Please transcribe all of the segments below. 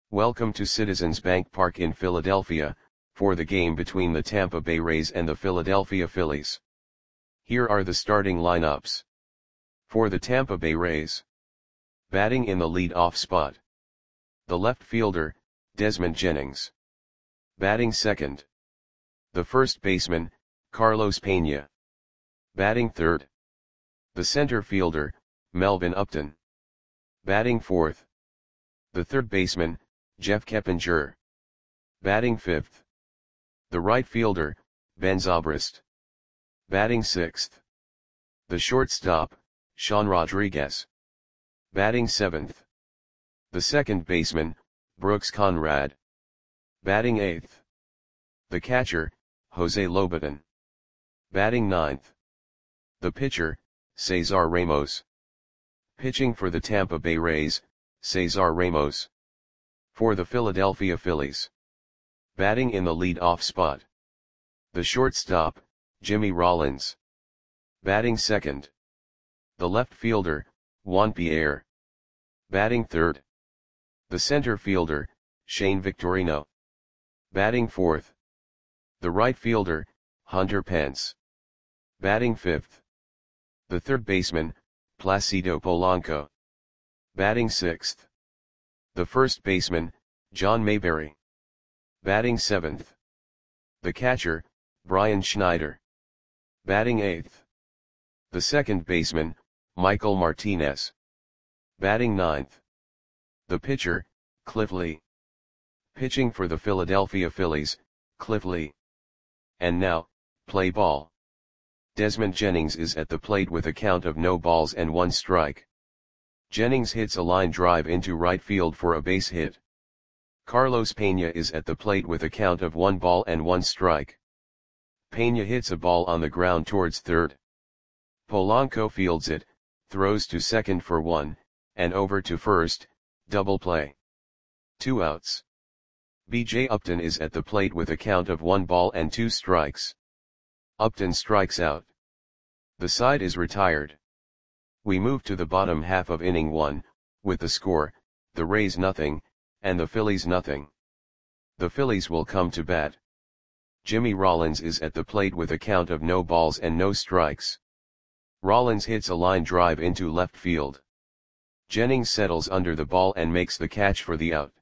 Welcome to Citizens Bank Park in Philadelphia, for the game between the Tampa Bay Rays and the Philadelphia Phillies. Here are the starting lineups. For the Tampa Bay Rays. Batting in the lead-off spot. The left fielder, Desmond Jennings. Batting second. The first baseman, Carlos Pena. Batting third. The center fielder, Melvin Upton. Batting fourth. The third baseman, Jeff Keppinger. Batting fifth. The right fielder, Ben Zobrist. Batting sixth. The shortstop, Sean Rodriguez. Batting seventh. The second baseman, Brooks Conrad. Batting eighth. The catcher, Jose Lobaton. Batting ninth. The pitcher, Cesar Ramos. Pitching for the Tampa Bay Rays, Cesar Ramos. For the Philadelphia Phillies. Batting in the lead-off spot. The shortstop, Jimmy Rollins. Batting second. The left fielder, Juan Pierre. Batting third. The center fielder, Shane Victorino. Batting fourth. The right fielder, Hunter Pence. Batting fifth. The third baseman, Placido Polanco. Batting sixth. The first baseman, John Mayberry. Batting seventh. The catcher, Brian Schneider. Batting eighth. The second baseman, Michael Martinez. Batting ninth. The pitcher, Cliff Lee. Pitching for the Philadelphia Phillies, Cliff Lee. And now, play ball. Desmond Jennings is at the plate with a count of no balls and one strike. Jennings hits a line drive into right field for a base hit. Carlos Pena is at the plate with a count of 1 ball and 1 strike. Pena hits a ball on the ground towards third. Polanco fields it, throws to second for 1, and over to first, double play. 2 outs. B.J. Upton is at the plate with a count of 1 ball and 2 strikes. Upton strikes out. The side is retired. We move to the bottom half of inning 1, with the score, the Rays nothing, and the Phillies nothing. The Phillies will come to bat. Jimmy Rollins is at the plate with a count of no balls and no strikes. Rollins hits a line drive into left field. Jennings settles under the ball and makes the catch for the out.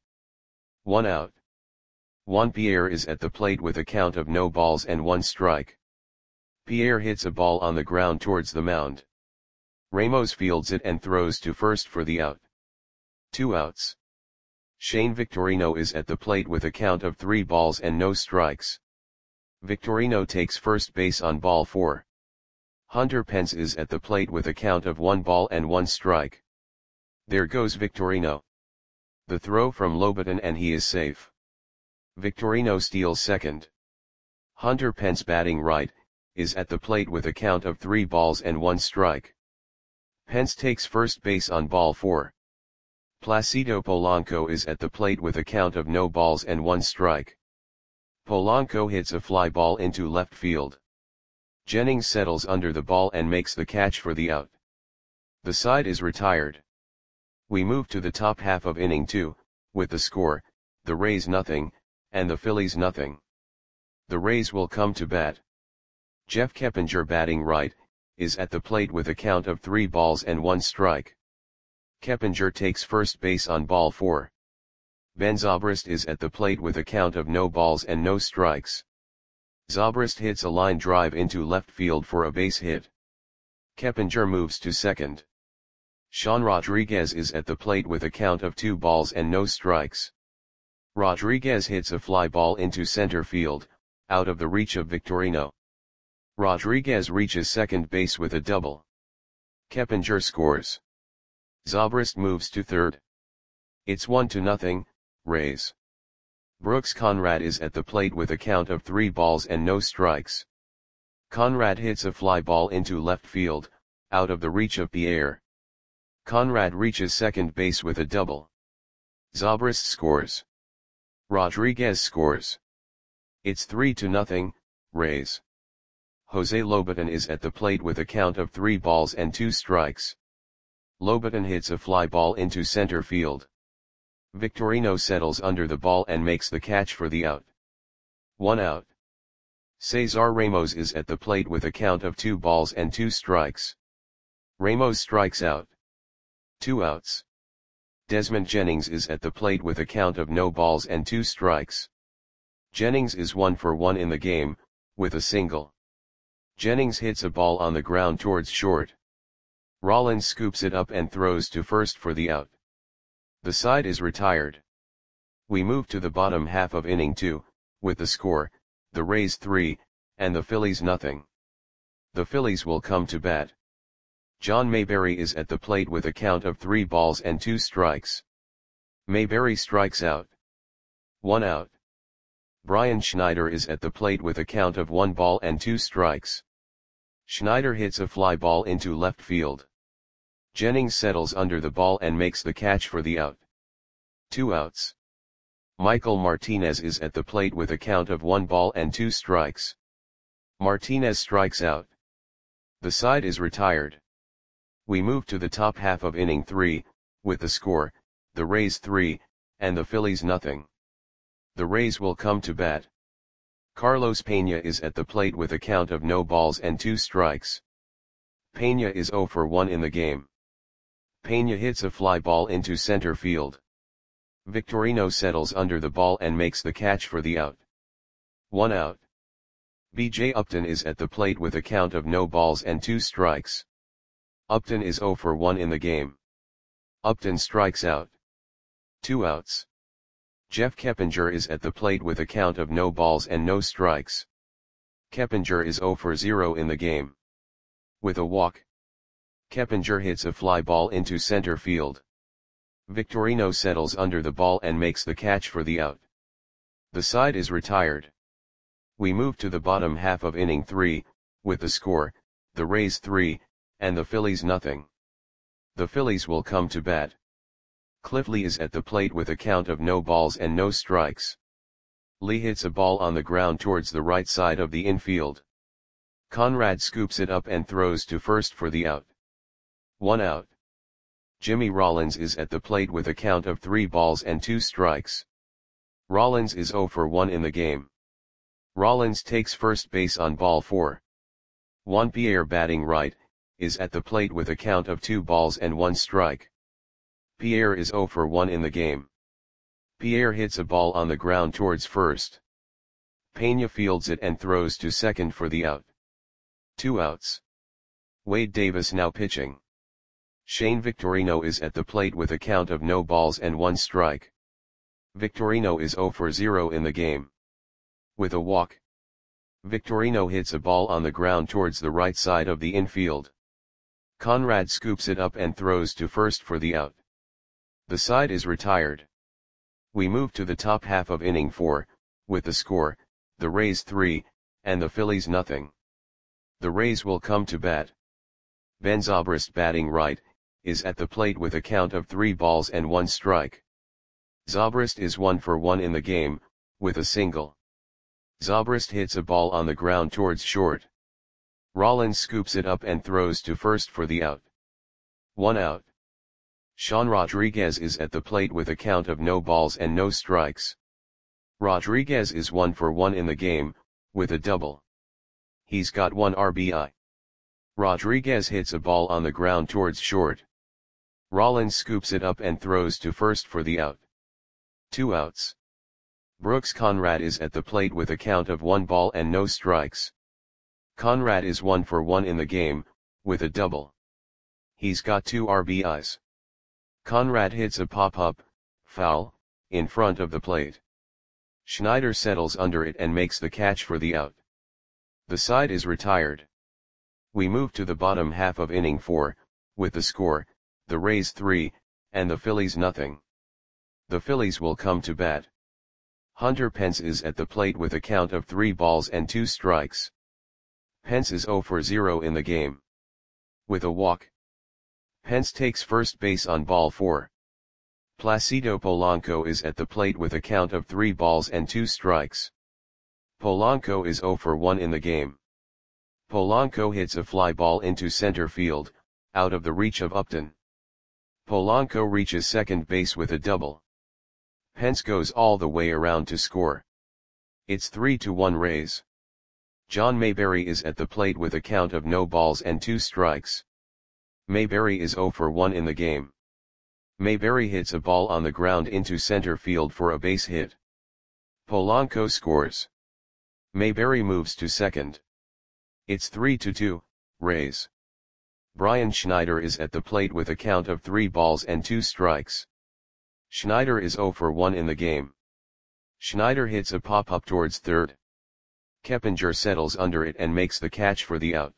1 out. Juan Pierre is at the plate with a count of no balls and 1 strike. Pierre hits a ball on the ground towards the mound. Ramos fields it and throws to first for the out. 2 outs. Shane Victorino is at the plate with a count of 3 balls and no strikes. Victorino takes first base on ball 4. Hunter Pence is at the plate with a count of 1 ball and 1 strike. There goes Victorino. The throw from Lobaton and he is safe. Victorino steals second. Hunter Pence batting right, is at the plate with a count of 3 balls and 1 strike. Pence takes first base on ball 4. Placido Polanco is at the plate with a count of no balls and 1 strike. Polanco hits a fly ball into left field. Jennings settles under the ball and makes the catch for the out. The side is retired. We move to the top half of inning 2, with the score, the Rays nothing, and the Phillies nothing. The Rays will come to bat. Jeff Keppinger batting right, is at the plate with a count of 3 balls and 1 strike. Keppinger takes first base on ball 4. Ben Zobrist is at the plate with a count of no balls and no strikes. Zobrist hits a line drive into left field for a base hit. Keppinger moves to second. Sean Rodriguez is at the plate with a count of 2 balls and no strikes. Rodriguez hits a fly ball into center field, out of the reach of Victorino. Rodriguez reaches second base with a double. Keppinger scores. Zobrist moves to third. It's 1-0, Rays. Brooks Conrad is at the plate with a count of 3 balls and no strikes. Conrad hits a fly ball into left field, out of the reach of Pierre. Conrad reaches second base with a double. Zobrist scores. Rodriguez scores. It's 3-0, Rays. Jose Lobaton is at the plate with a count of 3 balls and 2 strikes. Lobaton hits a fly ball into center field. Victorino settles under the ball and makes the catch for the out. 1 out. Cesar Ramos is at the plate with a count of 2 balls and 2 strikes. Ramos strikes out. 2 outs. Desmond Jennings is at the plate with a count of no balls and 2 strikes. Jennings is 1 for 1 in the game, with a single. Jennings hits a ball on the ground towards short. Rollins scoops it up and throws to first for the out. The side is retired. We move to the bottom half of inning 2, with the score, the Rays 3, and the Phillies nothing. The Phillies will come to bat. John Mayberry is at the plate with a count of 3 balls and 2 strikes. Mayberry strikes out. 1 out. Brian Schneider is at the plate with a count of 1 ball and 2 strikes. Schneider hits a fly ball into left field. Jennings settles under the ball and makes the catch for the out. 2 outs. Michael Martinez is at the plate with a count of 1 ball and 2 strikes. Martinez strikes out. The side is retired. We move to the top half of inning 3, with the score, the Rays 3, and the Phillies nothing. The Rays will come to bat. Carlos Pena is at the plate with a count of no balls and 2 strikes. Pena is 0 for 1 in the game. Pena hits a fly ball into center field. Victorino settles under the ball and makes the catch for the out. 1 out. B.J. Upton is at the plate with a count of no balls and 2 strikes. Upton is 0 for 1 in the game. Upton strikes out. 2 outs. Jeff Keppinger is at the plate with a count of no balls and no strikes. Keppinger is 0 for 0 in the game. With a walk, Keppinger hits a fly ball into center field. Victorino settles under the ball and makes the catch for the out. The side is retired. We move to the bottom half of inning 3, with the score, the Rays 3, and the Phillies nothing. The Phillies will come to bat. Cliff Lee is at the plate with a count of no balls and no strikes. Lee hits a ball on the ground towards the right side of the infield. Conrad scoops it up and throws to first for the out. 1 out. Jimmy Rollins is at the plate with a count of 3 balls and 2 strikes. Rollins is 0 for 1 in the game. Rollins takes first base on ball 4. Juan Pierre, batting right, is at the plate with a count of 2 balls and 1 strike. Pierre is 0 for 1 in the game. Pierre hits a ball on the ground towards first. Pena fields it and throws to second for the out. 2 outs. Wade Davis now pitching. Shane Victorino is at the plate with a count of no balls and 1 strike. Victorino is 0 for 0 in the game. With a walk, Victorino hits a ball on the ground towards the right side of the infield. Conrad scoops it up and throws to first for the out. The side is retired. We move to the top half of inning 4, with the score, the Rays 3, and the Phillies nothing. The Rays will come to bat. Ben Zobrist, batting right, is at the plate with a count of 3 balls and 1 strike. Zobrist is 1 for 1 in the game, with a single. Zobrist hits a ball on the ground towards short. Rollins scoops it up and throws to first for the out. 1 out. Sean Rodriguez is at the plate with a count of no balls and no strikes. Rodriguez is 1 for 1 in the game, with a double. He's got 1 RBI. Rodriguez hits a ball on the ground towards short. Rollins scoops it up and throws to first for the out. 2 outs. Brooks Conrad is at the plate with a count of 1 ball and no strikes. Conrad is 1 for 1 in the game, with a double. He's got 2 RBIs. Conrad hits a pop-up, foul, in front of the plate. Schneider settles under it and makes the catch for the out. The side is retired. We move to the bottom half of inning 4, with the score, the Rays 3, and the Phillies nothing. The Phillies will come to bat. Hunter Pence is at the plate with a count of 3 balls and 2 strikes. Pence is 0 for 0 in the game. With a walk, Pence takes first base on ball 4. Placido Polanco is at the plate with a count of 3 balls and 2 strikes. Polanco is 0 for 1 in the game. Polanco hits a fly ball into center field, out of the reach of Upton. Polanco reaches second base with a double. Pence goes all the way around to score. It's 3-1 Rays. John Mayberry is at the plate with a count of no balls and 2 strikes. Mayberry is 0 for 1 in the game. Mayberry hits a ball on the ground into center field for a base hit. Polanco scores. Mayberry moves to second. It's 3-2, Rays. Brian Schneider is at the plate with a count of 3 balls and 2 strikes. Schneider is 0 for 1 in the game. Schneider hits a pop-up towards third. Keppinger settles under it and makes the catch for the out.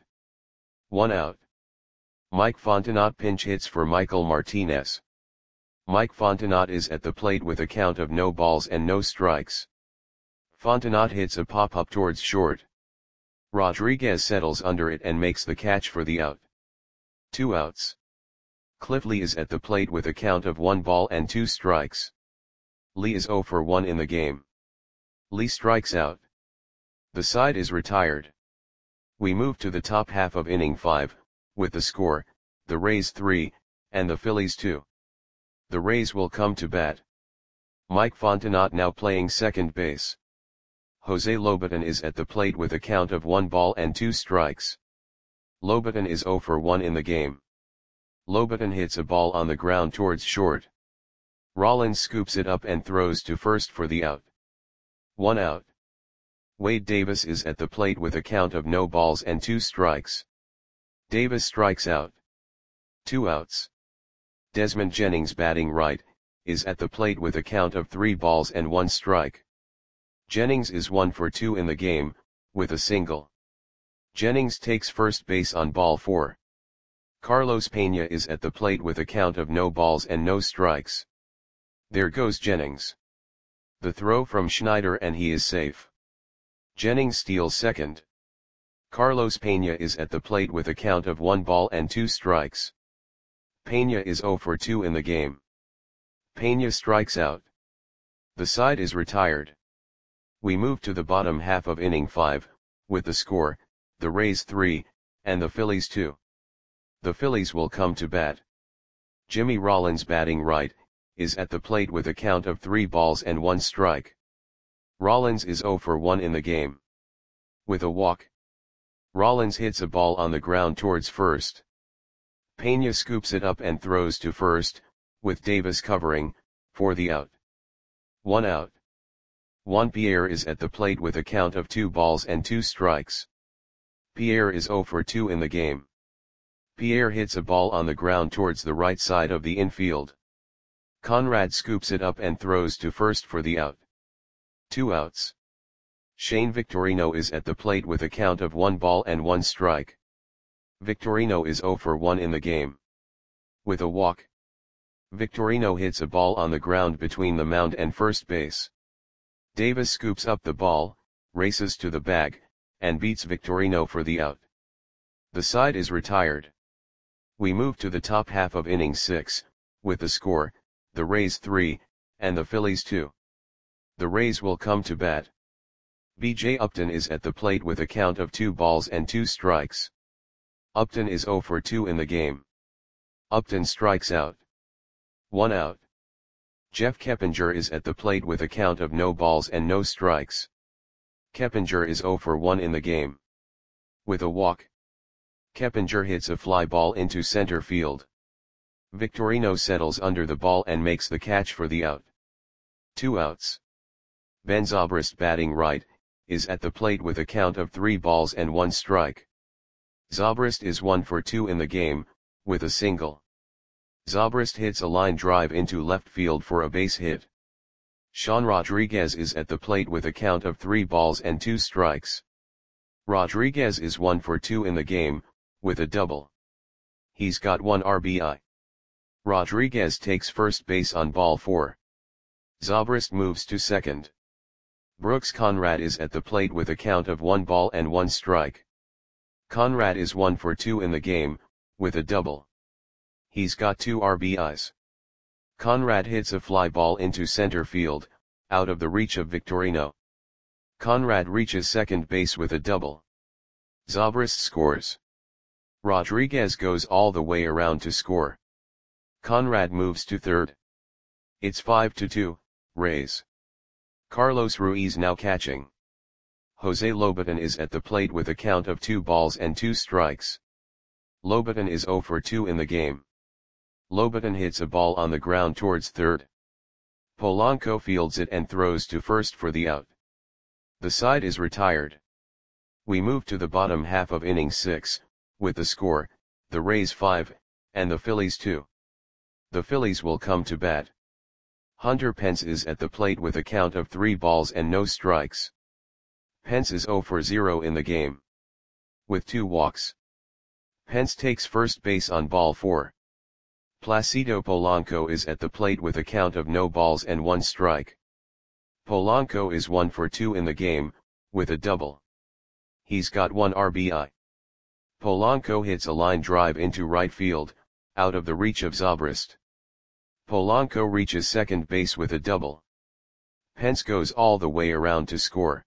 1 out. Mike Fontenot pinch hits for Michael Martinez. Mike Fontenot is at the plate with a count of no balls and no strikes. Fontenot hits a pop-up towards short. Rodriguez settles under it and makes the catch for the out. 2 outs. Cliff Lee is at the plate with a count of 1 ball and 2 strikes. Lee is 0 for 1 in the game. Lee strikes out. The side is retired. We move to the top half of inning 5, with the score, the Rays 3, and the Phillies 2. The Rays will come to bat. Mike Fontenot now playing second base. Jose Lobaton is at the plate with a count of 1 ball and 2 strikes. Lobaton is 0 for 1 in the game. Lobaton hits a ball on the ground towards short. Rollins scoops it up and throws to first for the out. 1 out. Wade Davis is at the plate with a count of no balls and 2 strikes. Davis strikes out. 2 outs. Desmond Jennings batting right, is at the plate with a count of 3 balls and 1 strike. Jennings is 1 for 2 in the game, with a single. Jennings takes first base on ball 4. Carlos Pena is at the plate with a count of no balls and no strikes. There goes Jennings. The throw from Schneider and he is safe. Jennings steals second. Carlos Pena is at the plate with a count of 1 ball and 2 strikes. Pena is 0 for 2 in the game. Pena strikes out. The side is retired. We move to the bottom half of inning 5, with the score, the Rays 3, and the Phillies 2. The Phillies will come to bat. Jimmy Rollins batting right, is at the plate with a count of 3 balls and 1 strike. Rollins is 0 for 1 in the game. With a walk. Rollins hits a ball on the ground towards first. Pena scoops it up and throws to first, with Davis covering, for the out. 1 out. Juan Pierre is at the plate with a count of 2 balls and 2 strikes. Pierre is 0 for 2 in the game. Pierre hits a ball on the ground towards the right side of the infield. Conrad scoops it up and throws to first for the out. 2 outs. Shane Victorino is at the plate with a count of 1 ball and 1 strike. Victorino is 0 for 1 in the game. With a walk. Victorino hits a ball on the ground between the mound and first base. Davis scoops up the ball, races to the bag, and beats Victorino for the out. The side is retired. We move to the top half of inning 6, with the score, the Rays 3, and the Phillies 2. The Rays will come to bat. B.J. Upton is at the plate with a count of 2 balls and 2 strikes. Upton is 0 for 2 in the game. Upton strikes out. 1 out. Jeff Keppinger is at the plate with a count of no balls and no strikes. Keppinger is 0 for 1 in the game. With a walk. Keppinger hits a fly ball into center field. Victorino settles under the ball and makes the catch for the out. 2 outs. Ben Zobrist batting right, is at the plate with a count of 3 balls and 1 strike. Zobrist is 1 for 2 in the game, with a single. Zobrist hits a line drive into left field for a base hit. Sean Rodriguez is at the plate with a count of 3 balls and 2 strikes. Rodriguez is 1 for 2 in the game, with a double. He's got 1 RBI. Rodriguez takes first base on ball 4. Zobrist moves to second. Brooks Conrad is at the plate with a count of 1 ball and 1 strike. Conrad is 1 for 2 in the game, with a double. He's got 2 RBIs. Conrad hits a fly ball into center field, out of the reach of Victorino. Conrad reaches second base with a double. Zobrist scores. Rodriguez goes all the way around to score. Conrad moves to third. It's 5-2, Rays. Carlos Ruiz now catching. Jose Lobaton is at the plate with a count of 2 balls and 2 strikes. Lobaton is 0 for 2 in the game. Lobaton hits a ball on the ground towards third. Polanco fields it and throws to first for the out. The side is retired. We move to the bottom half of inning 6, with the score, the Rays 5, and the Phillies 2. The Phillies will come to bat. Hunter Pence is at the plate with a count of 3 balls and no strikes. Pence is 0 for 0 in the game. With 2 walks. Pence takes first base on ball 4. Placido Polanco is at the plate with a count of no balls and 1 strike. Polanco is 1 for 2 in the game, with a double. He's got 1 RBI. Polanco hits a line drive into right field, out of the reach of Zobrist. Polanco reaches second base with a double. Pence goes all the way around to score.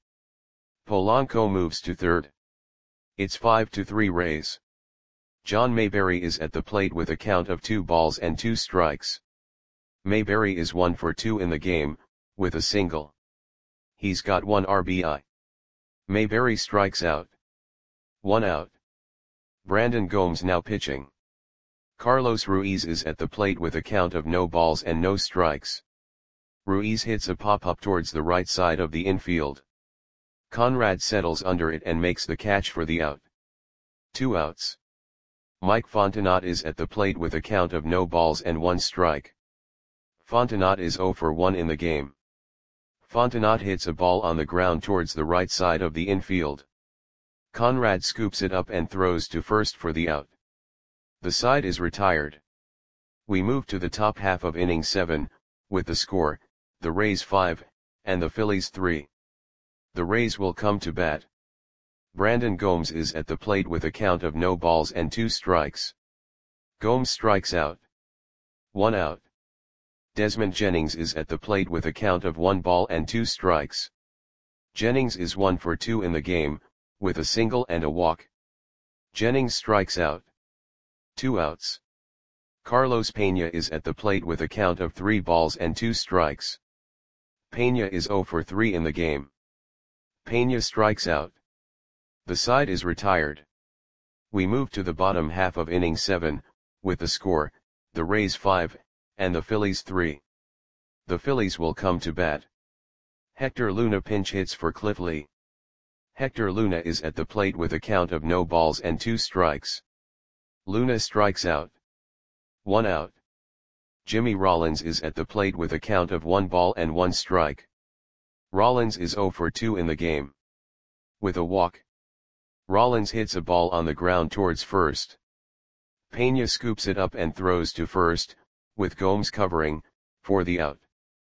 Polanco moves to third. It's 5-3 Rays. John Mayberry is at the plate with a count of 2 balls and 2 strikes. Mayberry is 1 for 2 in the game, with a single. He's got 1 RBI. Mayberry strikes out. 1 out. Brandon Gomes now pitching. Carlos Ruiz is at the plate with a count of no balls and no strikes. Ruiz hits a pop-up towards the right side of the infield. Conrad settles under it and makes the catch for the out. 2 outs. Mike Fontenot is at the plate with a count of no balls and 1 strike. Fontenot is 0 for 1 in the game. Fontenot hits a ball on the ground towards the right side of the infield. Conrad scoops it up and throws to first for the out. The side is retired. We move to the top half of inning 7, with the score, the Rays 5, and the Phillies 3. The Rays will come to bat. Brandon Gomes is at the plate with a count of no balls and 2 strikes. Gomes strikes out. 1 out. Desmond Jennings is at the plate with a count of 1 ball and 2 strikes. Jennings is 1 for 2 in the game, with a single and a walk. Jennings strikes out. 2 outs. Carlos Peña is at the plate with a count of 3 balls and 2 strikes. Peña is 0 for 3 in the game. Peña strikes out. The side is retired. We move to the bottom half of inning 7, with the score, the Rays 5, and the Phillies 3. The Phillies will come to bat. Hector Luna pinch hits for Cliff Lee. Hector Luna is at the plate with a count of no balls and 2 strikes. Luna strikes out. 1 out. Jimmy Rollins is at the plate with a count of 1 ball and 1 strike. Rollins is 0 for 2 in the game. With a walk. Rollins hits a ball on the ground towards first. Peña scoops it up and throws to first, with Gomes covering, for the out.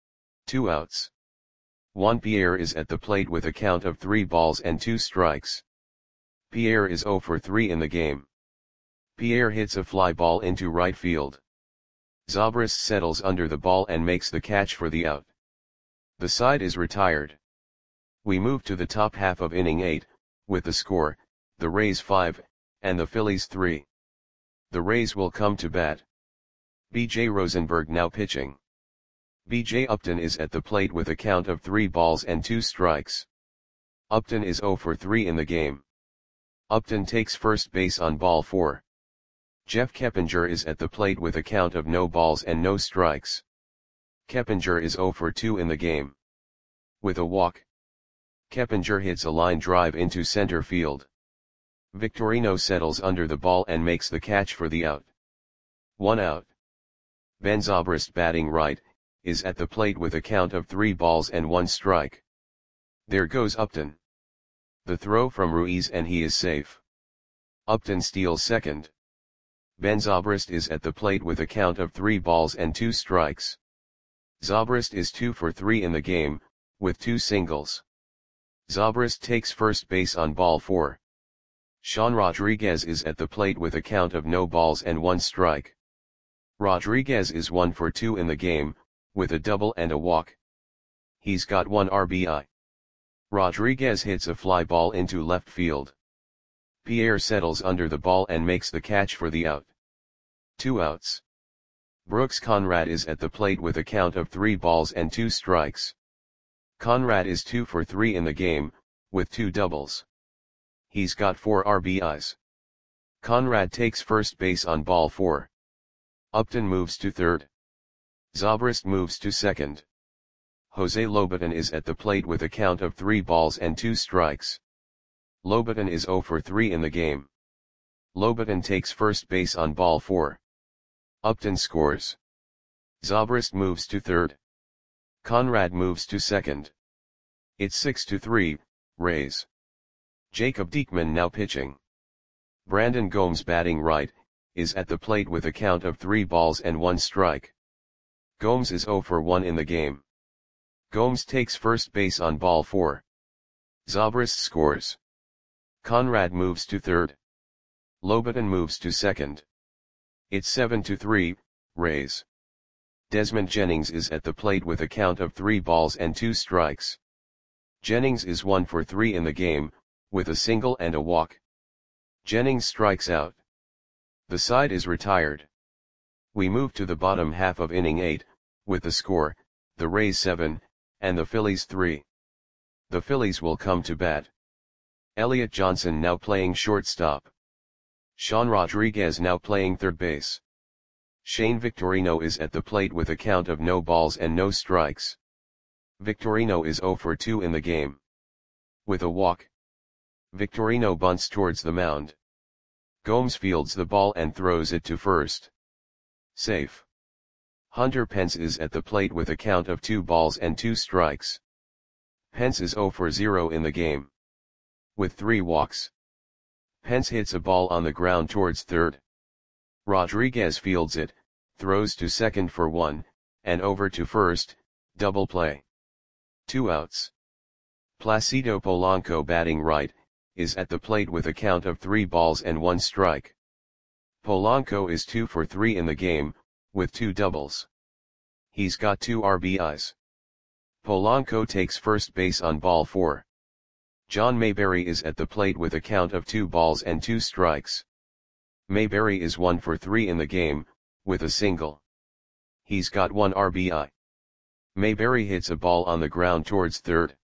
2 outs. Juan Pierre is at the plate with a count of 3 balls and 2 strikes. Pierre is 0 for 3 in the game. Pierre hits a fly ball into right field. Zobrist settles under the ball and makes the catch for the out. The side is retired. We move to the top half of inning 8, with the score, the Rays 5, and the Phillies 3. The Rays will come to bat. B.J. Rosenberg now pitching. B.J. Upton is at the plate with a count of 3 balls and 2 strikes. Upton is 0 for 3 in the game. Upton takes first base on ball 4. Jeff Keppinger is at the plate with a count of no balls and no strikes. Keppinger is 0 for 2 in the game. With a walk. Keppinger hits a line drive into center field. Victorino settles under the ball and makes the catch for the out. 1 out. Ben Zobrist batting right, is at the plate with a count of 3 balls and 1 strike. There goes Upton. The throw from Ruiz and he is safe. Upton steals second. Ben Zobrist is at the plate with a count of 3 balls and 2 strikes. Zobrist is 2 for 3 in the game, with 2 singles. Zobrist takes first base on ball 4. Sean Rodriguez is at the plate with a count of no balls and 1 strike. Rodriguez is 1 for 2 in the game, with a double and a walk. He's got 1 RBI. Rodriguez hits a fly ball into left field. Pierre settles under the ball and makes the catch for the out. 2 outs. Brooks Conrad is at the plate with a count of 3 balls and 2 strikes. Conrad is 2 for 3 in the game, with 2 doubles. He's got 4 RBIs. Conrad takes first base on ball 4. Upton moves to third. Zobrist moves to second. Jose Lobaton is at the plate with a count of 3 balls and 2 strikes. Lobaton is 0 for 3 in the game. Lobaton takes first base on ball 4. Upton scores. Zobrist moves to third. Conrad moves to second. It's 6-3, Rays. Jacob Diekman now pitching. Brandon Gomes batting right, is at the plate with a count of 3 balls and 1 strike. Gomes is 0 for 1 in the game. Gomes takes first base on ball 4. Zobrist scores. Conrad moves to third. Lobaton moves to second. It's 7-3, Rays. Desmond Jennings is at the plate with a count of 3 balls and 2 strikes. Jennings is 1 for 3 in the game, with a single and a walk. Jennings strikes out. The side is retired. We move to the bottom half of inning 8, with the score, the Rays 7, and the Phillies 3. The Phillies will come to bat. Elliot Johnson now playing shortstop. Sean Rodriguez now playing third base. Shane Victorino is at the plate with a count of no balls and no strikes. Victorino is 0 for 2 in the game. With a walk. Victorino bunts towards the mound. Gomes fields the ball and throws it to first. Safe. Hunter Pence is at the plate with a count of 2 balls and 2 strikes. Pence is 0 for 0 in the game. With 3 walks. Pence hits a ball on the ground towards third. Rodriguez fields it, throws to second for 1, and over to first, double play. 2 outs. Placido Polanco batting right, is at the plate with a count of 3 balls and 1 strike. Polanco is 2 for 3 in the game, with 2 doubles. He's got 2 RBIs. Polanco takes first base on ball 4. John Mayberry is at the plate with a count of 2 balls and 2 strikes. Mayberry is 1 for 3 in the game, with a single. He's got 1 RBI. Mayberry hits a ball on the ground towards third.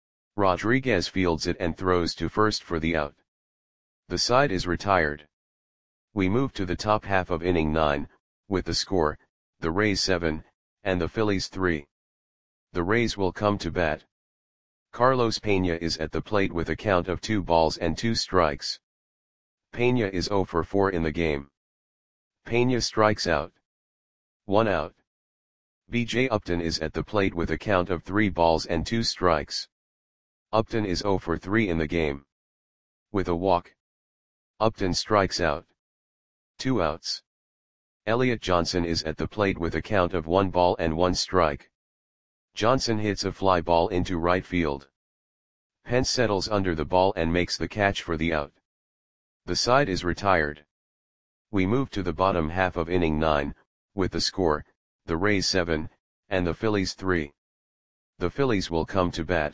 Rodriguez fields it and throws to first for the out. The side is retired. We move to the top half of inning 9, with the score, the Rays 7, and the Phillies 3. The Rays will come to bat. Carlos Peña is at the plate with a count of 2 balls and 2 strikes. Peña is 0 for 4 in the game. Peña strikes out. 1 out. B.J. Upton is at the plate with a count of 3 balls and 2 strikes. Upton is 0 for 3 in the game. With a walk. Upton strikes out. 2 outs. Elliot Johnson is at the plate with a count of 1 ball and 1 strike. Johnson hits a fly ball into right field. Pence settles under the ball and makes the catch for the out. The side is retired. We move to the bottom half of inning 9, with the score, the Rays 7, and the Phillies 3. The Phillies will come to bat.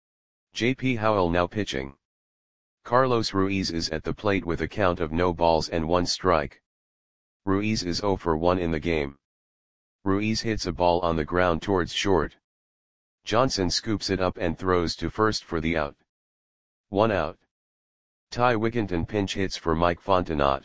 J.P. Howell now pitching. Carlos Ruiz is at the plate with a count of no balls and 1 strike. Ruiz is 0 for 1 in the game. Ruiz hits a ball on the ground towards short. Johnson scoops it up and throws to first for the out. 1 out. Ty Wigginton pinch hits for Mike Fontenot.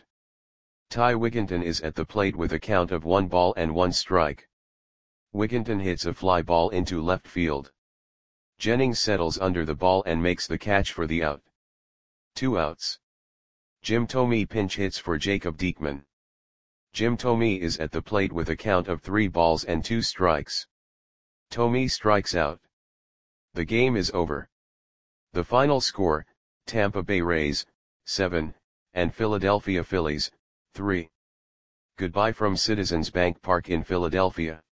Ty Wigginton is at the plate with a count of 1 ball and 1 strike. Wigginton hits a fly ball into left field. Jennings settles under the ball and makes the catch for the out. 2 outs. Jim Thome pinch hits for Jacob Diekman. Jim Thome is at the plate with a count of 3 balls and 2 strikes. Thome strikes out. The game is over. The final score, Tampa Bay Rays, 7, and Philadelphia Phillies, 3. Goodbye from Citizens Bank Park in Philadelphia.